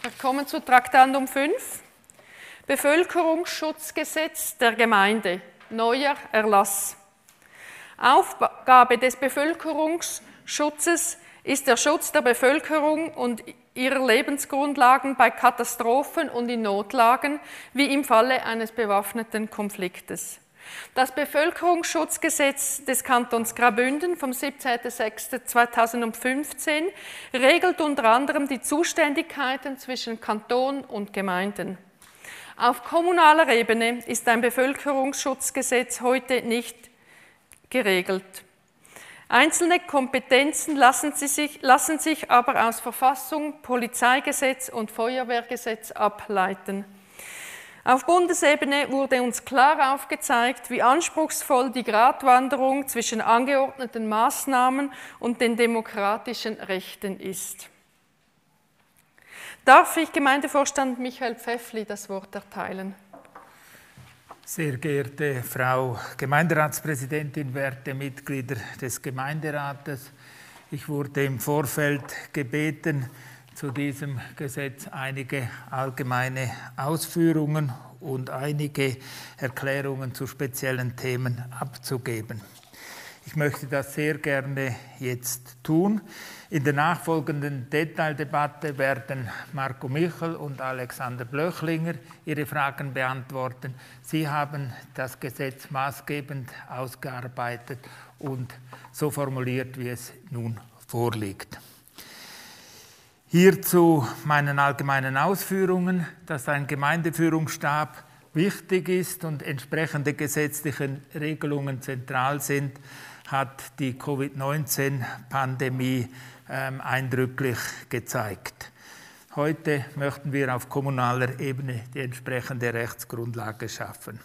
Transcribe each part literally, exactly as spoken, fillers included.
Wir kommen zu Traktandum fünf. Bevölkerungsschutzgesetz der Gemeinde, neuer Erlass. Aufgabe des Bevölkerungsschutzes ist der Schutz der Bevölkerung und ihrer Lebensgrundlagen bei Katastrophen und in Notlagen, wie im Falle eines bewaffneten Konfliktes. Das Bevölkerungsschutzgesetz des Kantons Graubünden vom siebzehnten sechsten zweitausendfünfzehn regelt unter anderem die Zuständigkeiten zwischen Kanton und Gemeinden. Auf kommunaler Ebene ist ein Bevölkerungsschutzgesetz heute nicht geregelt. Einzelne Kompetenzen lassen, sie sich, lassen sich aber aus Verfassung, Polizeigesetz und Feuerwehrgesetz ableiten. Auf Bundesebene wurde uns klar aufgezeigt, wie anspruchsvoll die Gratwanderung zwischen angeordneten Maßnahmen und den demokratischen Rechten ist. Darf ich Gemeindevorstand Michael Pfäffli das Wort erteilen? Sehr geehrte Frau Gemeinderatspräsidentin, werte Mitglieder des Gemeinderates, ich wurde im Vorfeld gebeten, zu diesem Gesetz einige allgemeine Ausführungen und einige Erklärungen zu speziellen Themen abzugeben. Ich möchte das sehr gerne jetzt tun. In der nachfolgenden Detaildebatte werden Marco Michel und Alexander Blöchlinger ihre Fragen beantworten. Sie haben das Gesetz maßgebend ausgearbeitet und so formuliert, wie es nun vorliegt. Hierzu meinen allgemeinen Ausführungen, dass ein Gemeindeführungsstab wichtig ist und entsprechende gesetzliche Regelungen zentral sind, hat die Covid neunzehn Pandemie ähm, eindrücklich gezeigt. Heute möchten wir auf kommunaler Ebene die entsprechende Rechtsgrundlage schaffen.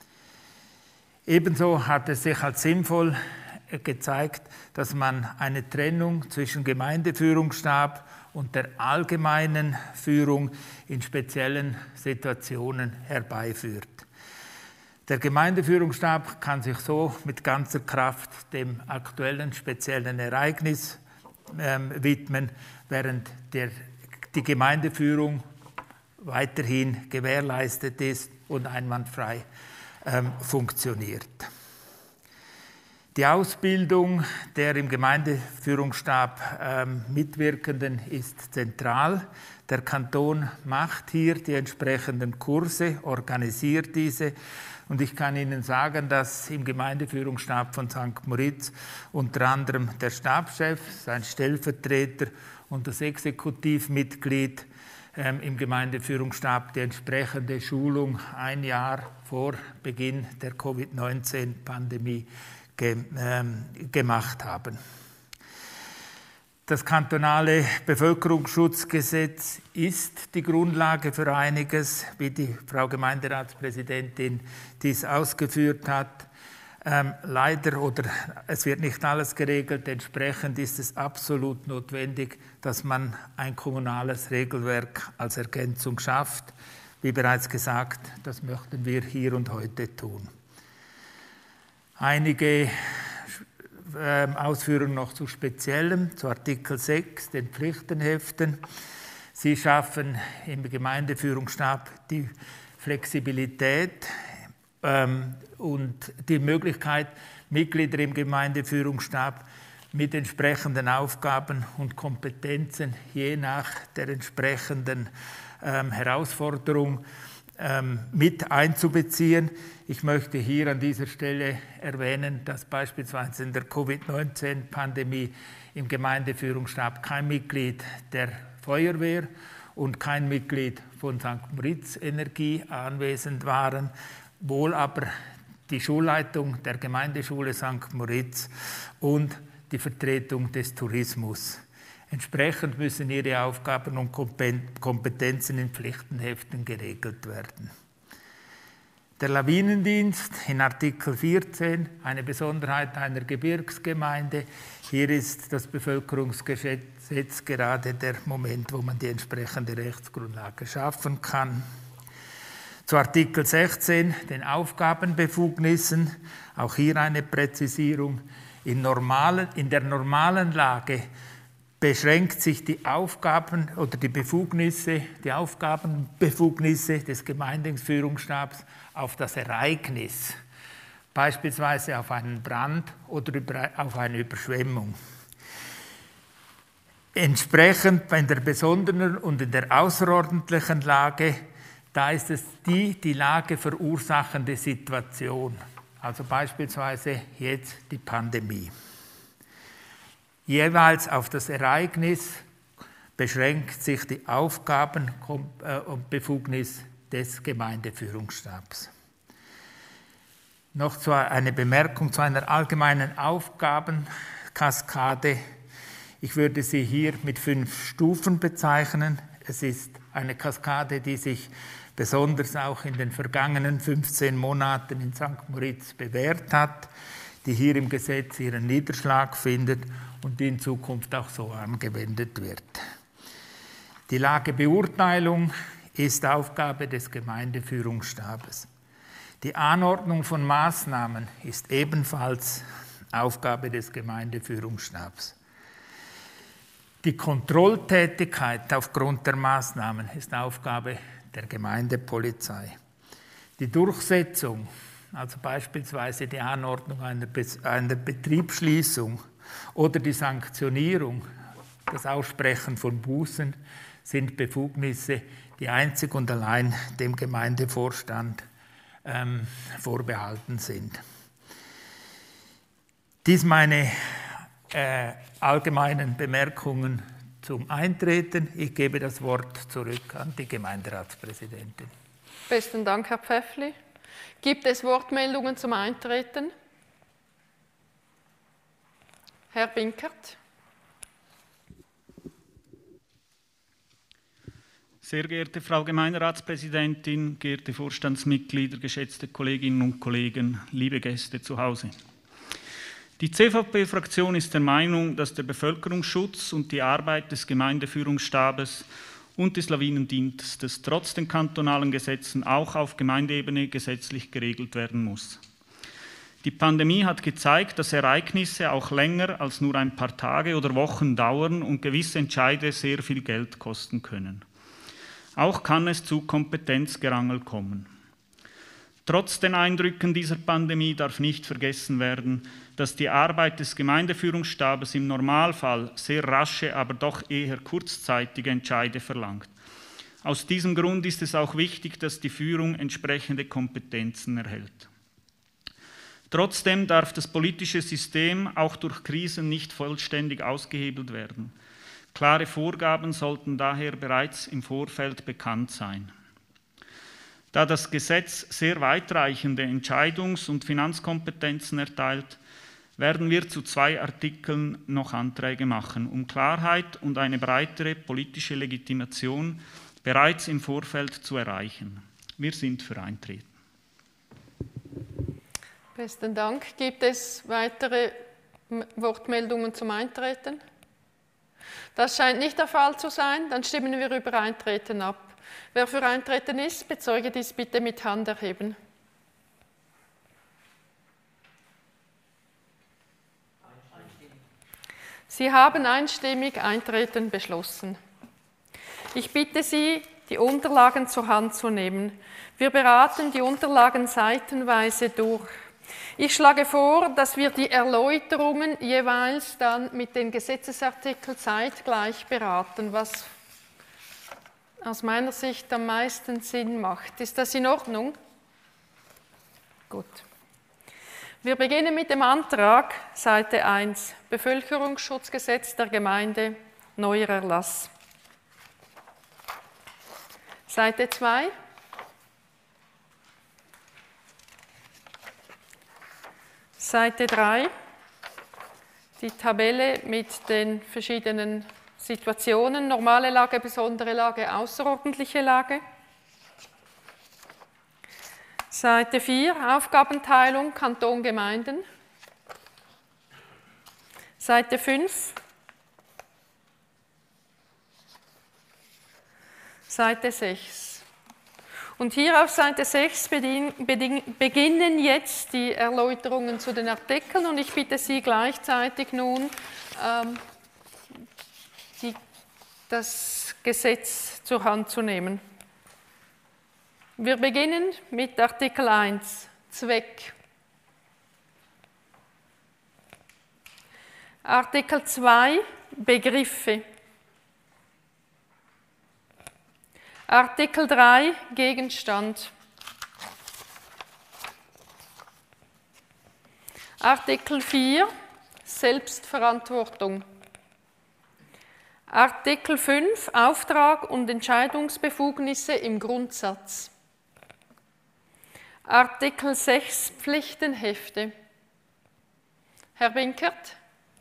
Ebenso hat es sich als sinnvoll gezeigt, dass man eine Trennung zwischen Gemeindeführungsstab und der allgemeinen Führung in speziellen Situationen herbeiführt. Der Gemeindeführungsstab kann sich so mit ganzer Kraft dem aktuellen speziellen Ereignis ähm, widmen, während der, die Gemeindeführung weiterhin gewährleistet ist und einwandfrei ähm, funktioniert. Die Ausbildung der im Gemeindeführungsstab ähm, Mitwirkenden ist zentral. Der Kanton macht hier die entsprechenden Kurse, organisiert diese. Und ich kann Ihnen sagen, dass im Gemeindeführungsstab von Sankt Moritz unter anderem der Stabschef, sein Stellvertreter und das Exekutivmitglied ähm, im Gemeindeführungsstab die entsprechende Schulung ein Jahr vor Beginn der Covid neunzehn Pandemie gemacht haben. Das kantonale Bevölkerungsschutzgesetz ist die Grundlage für einiges, wie die Frau Gemeinderatspräsidentin dies ausgeführt hat. Ähm, leider, oder es wird nicht alles geregelt, entsprechend ist es absolut notwendig, dass man ein kommunales Regelwerk als Ergänzung schafft. Wie bereits gesagt, das möchten wir hier und heute tun. Einige äh, Ausführungen noch zu Speziellem, zu Artikel sechs, den Pflichtenheften. Sie schaffen im Gemeindeführungsstab die Flexibilität ähm, und die Möglichkeit, Mitglieder im Gemeindeführungsstab mit entsprechenden Aufgaben und Kompetenzen je nach der entsprechenden ähm, Herausforderung ähm, mit einzubeziehen. Ich möchte hier an dieser Stelle erwähnen, dass beispielsweise in der Covid neunzehn Pandemie im Gemeindeführungsstab kein Mitglied der Feuerwehr und kein Mitglied von Sankt Moritz Energie anwesend waren, wohl aber die Schulleitung der Gemeindeschule Sankt Moritz und die Vertretung des Tourismus. Entsprechend müssen ihre Aufgaben und Kompetenzen in Pflichtenheften geregelt werden. Der Lawinendienst in Artikel vierzehn, eine Besonderheit einer Gebirgsgemeinde. Hier ist das Bevölkerungsgesetz gerade der Moment, wo man die entsprechende Rechtsgrundlage schaffen kann. Zu Artikel sechzehn, den Aufgabenbefugnissen, auch hier eine Präzisierung. In, normalen, in der normalen Lage beschränkt sich die Aufgaben oder die Befugnisse, die Aufgabenbefugnisse des Gemeindeführungsstabs auf das Ereignis, beispielsweise auf einen Brand oder auf eine Überschwemmung. Entsprechend in der besonderen und in der außerordentlichen Lage, da ist es die die Lage verursachende Situation, also beispielsweise jetzt die Pandemie. Jeweils auf das Ereignis beschränkt sich die Aufgaben und Befugnis des Gemeindeführungsstabs. Noch eine Bemerkung zu einer allgemeinen Aufgabenkaskade. Ich würde sie hier mit fünf Stufen bezeichnen. Es ist eine Kaskade, die sich besonders auch in den vergangenen fünfzehn Monaten in Sankt Moritz bewährt hat, die hier im Gesetz ihren Niederschlag findet und die in Zukunft auch so angewendet wird. Die Lagebeurteilung ist Aufgabe des Gemeindeführungsstabes. Die Anordnung von Maßnahmen ist ebenfalls Aufgabe des Gemeindeführungsstabs. Die Kontrolltätigkeit aufgrund der Maßnahmen ist Aufgabe der Gemeindepolizei. Die Durchsetzung, also beispielsweise die Anordnung einer, Be- einer Betriebsschließung oder die Sanktionierung, das Aussprechen von Bußen, sind Befugnisse, die einzig und allein dem Gemeindevorstand ähm, vorbehalten sind. Dies meine äh, allgemeinen Bemerkungen zum Eintreten. Ich gebe das Wort zurück an die Gemeinderatspräsidentin. Besten Dank, Herr Pfäffli. Gibt es Wortmeldungen zum Eintreten? Herr Binkert. Sehr geehrte Frau Gemeinderatspräsidentin, geehrte Vorstandsmitglieder, geschätzte Kolleginnen und Kollegen, liebe Gäste zu Hause. Die C V P-Fraktion ist der Meinung, dass der Bevölkerungsschutz und die Arbeit des Gemeindeführungsstabes und des Lawinendienstes trotz den kantonalen Gesetzen auch auf Gemeindeebene gesetzlich geregelt werden muss. Die Pandemie hat gezeigt, dass Ereignisse auch länger als nur ein paar Tage oder Wochen dauern und gewisse Entscheide sehr viel Geld kosten können. Auch kann es zu Kompetenzgerangel kommen. Trotz den Eindrücken dieser Pandemie darf nicht vergessen werden, dass die Arbeit des Gemeindeführungsstabes im Normalfall sehr rasche, aber doch eher kurzzeitige Entscheide verlangt. Aus diesem Grund ist es auch wichtig, dass die Führung entsprechende Kompetenzen erhält. Trotzdem darf das politische System auch durch Krisen nicht vollständig ausgehebelt werden. Klare Vorgaben sollten daher bereits im Vorfeld bekannt sein. Da das Gesetz sehr weitreichende Entscheidungs- und Finanzkompetenzen erteilt, werden wir zu zwei Artikeln noch Anträge machen, um Klarheit und eine breitere politische Legitimation bereits im Vorfeld zu erreichen. Wir sind für Eintreten. Besten Dank. Gibt es weitere Wortmeldungen zum Eintreten? Das scheint nicht der Fall zu sein. Dann stimmen wir über Eintreten ab. Wer für Eintreten ist, bezeuge dies bitte mit Hand erheben. Sie haben einstimmig Eintreten beschlossen. Ich bitte Sie, die Unterlagen zur Hand zu nehmen. Wir beraten die Unterlagen seitenweise durch. Ich schlage vor, dass wir die Erläuterungen jeweils dann mit den Gesetzesartikeln zeitgleich beraten, was aus meiner Sicht am meisten Sinn macht. Ist das in Ordnung? Gut. Wir beginnen mit dem Antrag, Seite eins, Bevölkerungsschutzgesetz der Gemeinde, neuer Erlass. Seite zwei. Seite drei, die Tabelle mit den verschiedenen Situationen, normale Lage, besondere Lage, außerordentliche Lage. Seite vier, Aufgabenteilung, Kanton, Gemeinden. Seite fünf. Seite sechs. Und hier auf Seite sechs beginnen jetzt die Erläuterungen zu den Artikeln und ich bitte Sie gleichzeitig nun, ähm, das Gesetz zur Hand zu nehmen. Wir beginnen mit Artikel eins, Zweck. Artikel zwei, Begriffe. Artikel drei, Gegenstand. Artikel vier, Selbstverantwortung. Artikel fünf, Auftrag und Entscheidungsbefugnisse im Grundsatz. Artikel sechs, Pflichtenhefte. Herr Binkert.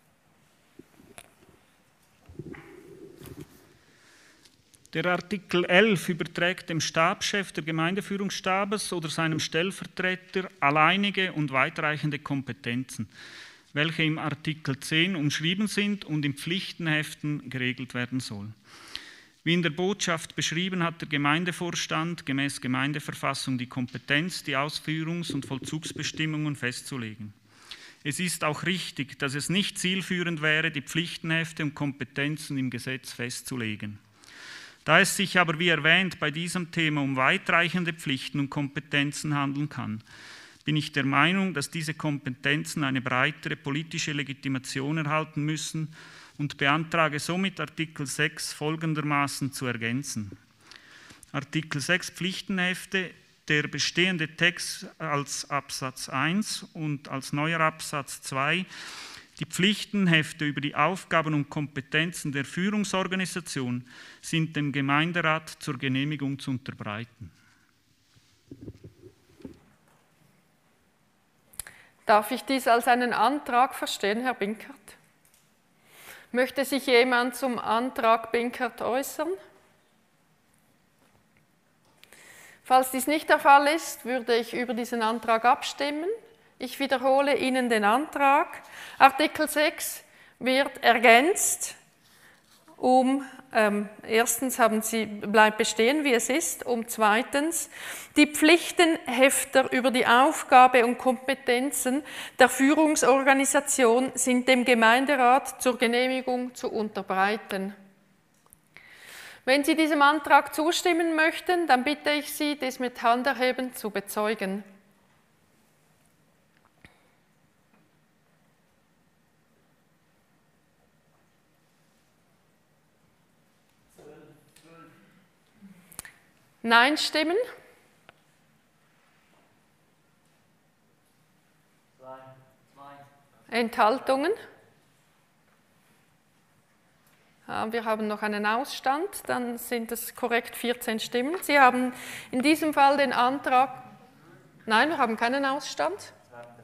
Der Artikel elf überträgt dem Stabschef des Gemeindeführungsstabes oder seinem Stellvertreter alleinige und weitreichende Kompetenzen, welche im Artikel zehn umschrieben sind und in Pflichtenheften geregelt werden sollen. Wie in der Botschaft beschrieben, hat der Gemeindevorstand gemäß Gemeindeverfassung die Kompetenz, die Ausführungs- und Vollzugsbestimmungen festzulegen. Es ist auch richtig, dass es nicht zielführend wäre, die Pflichtenhefte und Kompetenzen im Gesetz festzulegen. Da es sich aber, wie erwähnt, bei diesem Thema um weitreichende Pflichten und Kompetenzen handeln kann, bin ich der Meinung, dass diese Kompetenzen eine breitere politische Legitimation erhalten müssen und beantrage somit Artikel sechs folgendermaßen zu ergänzen. Artikel sechs Pflichtenhefte, der bestehende Text als Absatz eins und als neuer Absatz zwei, die Pflichtenhefte über die Aufgaben und Kompetenzen der Führungsorganisation sind dem Gemeinderat zur Genehmigung zu unterbreiten. Darf ich dies als einen Antrag verstehen, Herr Binkert? Möchte sich jemand zum Antrag Binkert äußern? Falls dies nicht der Fall ist, würde ich über diesen Antrag abstimmen. Ich wiederhole Ihnen den Antrag. Artikel sechs wird ergänzt um, ähm, erstens haben Sie, bleibt bestehen, wie es ist, um zweitens, die Pflichtenhefter über die Aufgabe und Kompetenzen der Führungsorganisation sind dem Gemeinderat zur Genehmigung zu unterbreiten. Wenn Sie diesem Antrag zustimmen möchten, dann bitte ich Sie, dies mit Handerheben zu bezeugen. Nein stimmen? Zwei. Zwei. Enthaltungen? Wir haben noch einen Ausstand, dann sind es korrekt vierzehn Stimmen. Sie haben in diesem Fall den Antrag... Nein, wir haben keinen Ausstand.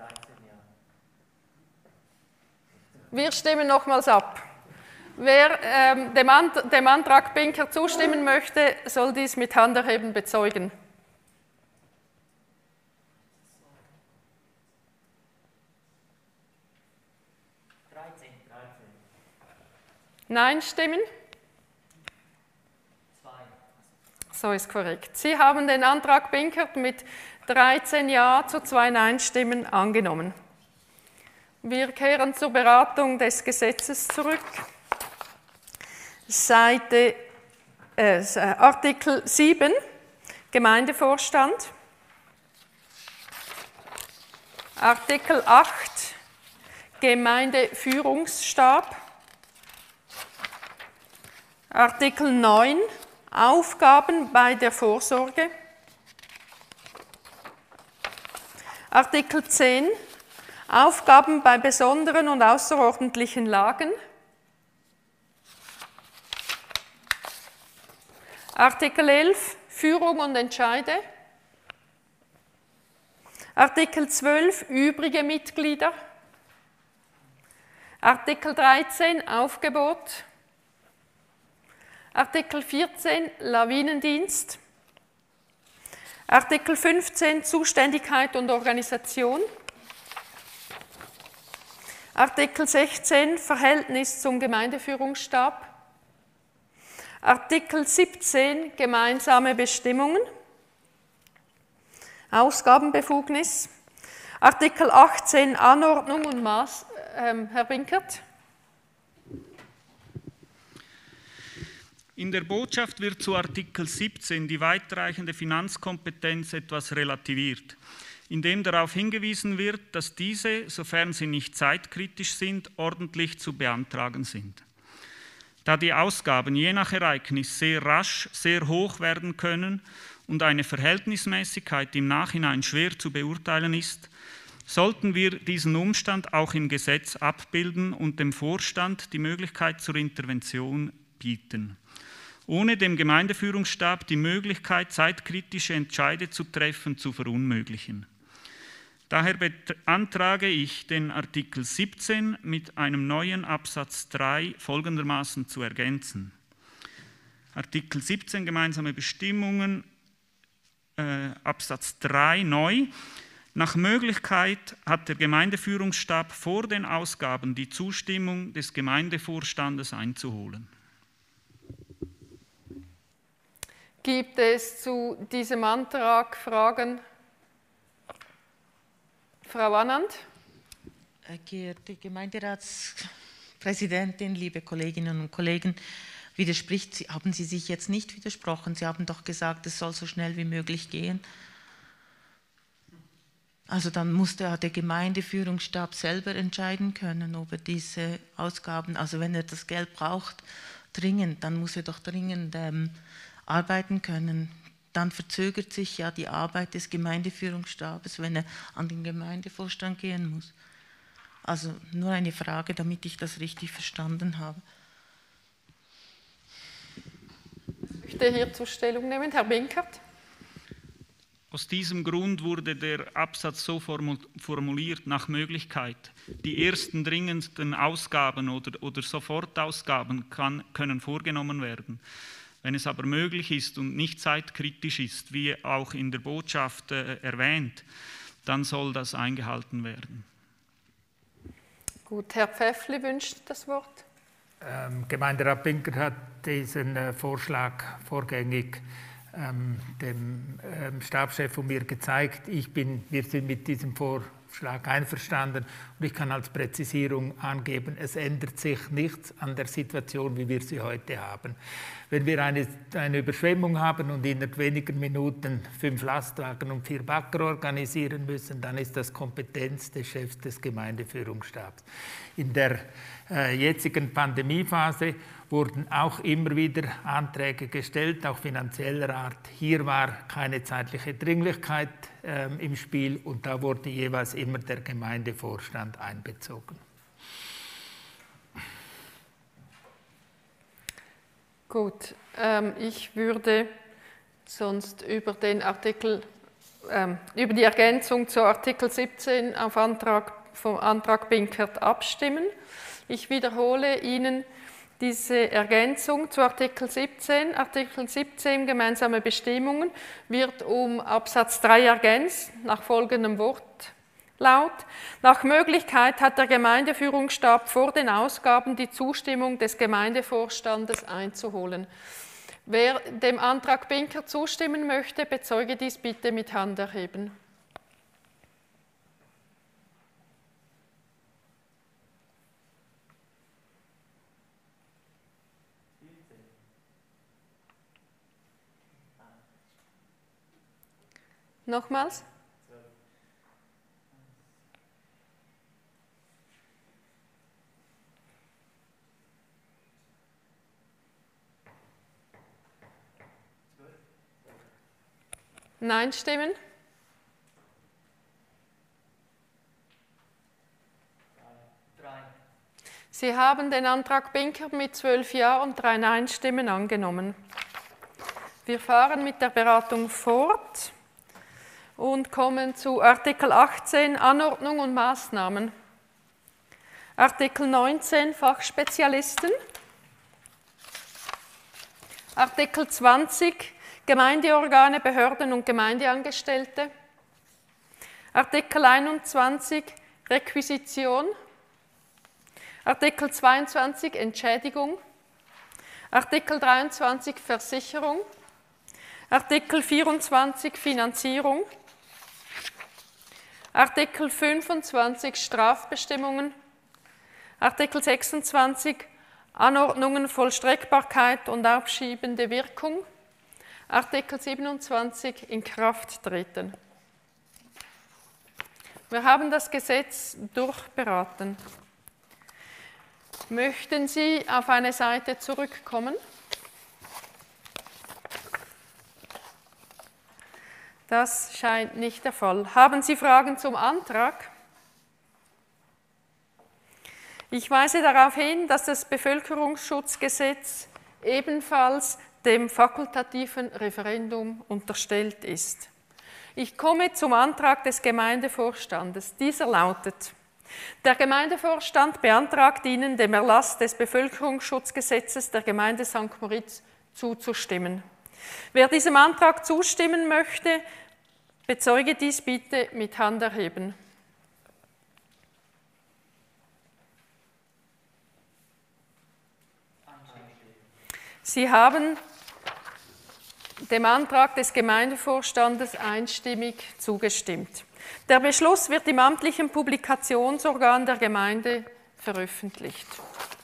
Wir stimmen nochmals ab. Wer ähm, dem, Ant dem Antrag Binkert zustimmen möchte, soll dies mit Handerheben bezeugen. dreizehn. Nein stimmen? zwei. So ist korrekt. Sie haben den Antrag Binkert mit dreizehn Ja zu zwei Nein-Stimmen angenommen. Wir kehren zur Beratung des Gesetzes zurück. Seite, äh, Artikel sieben, Gemeindevorstand. Artikel acht, Gemeindeführungsstab. Artikel neun, Aufgaben bei der Vorsorge. Artikel zehn, Aufgaben bei besonderen und außerordentlichen Lagen. Artikel elf, Führung und Entscheide. Artikel zwölf, übrige Mitglieder. Artikel dreizehn, Aufgebot. Artikel vierzehn, Lawinendienst. Artikel fünfzehn, Zuständigkeit und Organisation. Artikel sechzehn, Verhältnis zum Gemeindeführungsstab. Artikel siebzehn, gemeinsame Bestimmungen. Ausgabenbefugnis. Artikel achtzehn, Anordnung und Maß. Ähm, Herr Binkert. In der Botschaft wird zu Artikel siebzehn die weitreichende Finanzkompetenz etwas relativiert, indem darauf hingewiesen wird, dass diese, sofern sie nicht zeitkritisch sind, ordentlich zu beantragen sind. Da die Ausgaben je nach Ereignis sehr rasch, sehr hoch werden können und eine Verhältnismäßigkeit im Nachhinein schwer zu beurteilen ist, sollten wir diesen Umstand auch im Gesetz abbilden und dem Vorstand die Möglichkeit zur Intervention bieten, ohne dem Gemeindeführungsstab die Möglichkeit, zeitkritische Entscheide zu treffen, zu verunmöglichen. Daher beantrage ich, den Artikel siebzehn mit einem neuen Absatz drei folgendermaßen zu ergänzen. Artikel siebzehn, gemeinsame Bestimmungen, äh, Absatz drei neu. Nach Möglichkeit hat der Gemeindeführungsstab vor den Ausgaben die Zustimmung des Gemeindevorstandes einzuholen. Gibt es zu diesem Antrag Fragen? Frau Annand? Geehrte Gemeinderatspräsidentin, liebe Kolleginnen und Kollegen, widerspricht, haben Sie sich jetzt nicht widersprochen? Sie haben doch gesagt, es soll so schnell wie möglich gehen. Also dann muss der, der Gemeindeführungsstab selber entscheiden können, ob er diese Ausgaben, also wenn er das Geld braucht, dringend, dann muss er doch dringend ähm, arbeiten können. Dann verzögert sich ja die Arbeit des Gemeindeführungsstabes, wenn er an den Gemeindevorstand gehen muss. Also nur eine Frage, damit ich das richtig verstanden habe. Ich möchte hierzu Stellung nehmen, Herr Binkert. Aus diesem Grund wurde der Absatz so formuliert, nach Möglichkeit. Die ersten dringendsten Ausgaben oder, oder Sofortausgaben kann, können vorgenommen werden. Wenn es aber möglich ist und nicht zeitkritisch ist, wie auch in der Botschaft äh, erwähnt, dann soll das eingehalten werden. Gut, Herr Pfäffli wünscht das Wort. Ähm, Gemeinderat Binkert hat diesen äh, Vorschlag vorgängig ähm, dem ähm, Stabschef von mir gezeigt. Ich bin, wir sind mit diesem Vorschlag einverstanden und ich kann als Präzisierung angeben, es ändert sich nichts an der Situation, wie wir sie heute haben. Wenn wir eine, eine Überschwemmung haben und innerhalb weniger Minuten fünf Lastwagen und vier Bagger organisieren müssen, dann ist das Kompetenz des Chefs des Gemeindeführungsstabs. In der äh, jetzigen Pandemiephase wurden auch immer wieder Anträge gestellt, auch finanzieller Art. Hier war keine zeitliche Dringlichkeit äh, im Spiel und da wurde jeweils immer der Gemeindevorstand einbezogen. Gut, ähm, ich würde sonst über den Artikel, ähm, über die Ergänzung zu Artikel siebzehn auf Antrag vom Antrag Binkert abstimmen. Ich wiederhole Ihnen diese Ergänzung zu Artikel siebzehn. Artikel siebzehn, gemeinsame Bestimmungen, wird um Absatz drei ergänzt, nach folgendem Wortlaut. Nach Möglichkeit hat der Gemeindeführungsstab vor den Ausgaben die Zustimmung des Gemeindevorstandes einzuholen. Wer dem Antrag Binkert zustimmen möchte, bezeuge dies bitte mit Hand erheben. Nochmals? Nein stimmen? Sie haben den Antrag Binkert mit zwölf Ja und drei Nein-Stimmen angenommen. Wir fahren mit der Beratung fort und kommen zu Artikel achtzehn, Anordnung und Maßnahmen. Artikel neunzehn, Fachspezialisten. Artikel zwanzig, Gemeindeorgane, Behörden und Gemeindeangestellte. Artikel einundzwanzig, Requisition. Artikel zweiundzwanzig, Entschädigung. Artikel dreiundzwanzig, Versicherung. Artikel vierundzwanzig, Finanzierung. Artikel fünfundzwanzig, Strafbestimmungen. Artikel sechsundzwanzig, Anordnungen, Vollstreckbarkeit und aufschiebende Wirkung. Artikel siebenundzwanzig in Kraft treten. Wir haben das Gesetz durchberaten. Möchten Sie auf eine Seite zurückkommen? Das scheint nicht der Fall. Haben Sie Fragen zum Antrag? Ich weise darauf hin, dass das Bevölkerungsschutzgesetz ebenfalls dem fakultativen Referendum unterstellt ist. Ich komme zum Antrag des Gemeindevorstandes. Dieser lautet: Der Gemeindevorstand beantragt Ihnen, dem Erlass des Bevölkerungsschutzgesetzes der Gemeinde Sankt Moritz zuzustimmen. Wer diesem Antrag zustimmen möchte, bezeuge dies bitte mit Handerheben. Sie haben dem Antrag des Gemeindevorstandes einstimmig zugestimmt. Der Beschluss wird im amtlichen Publikationsorgan der Gemeinde veröffentlicht.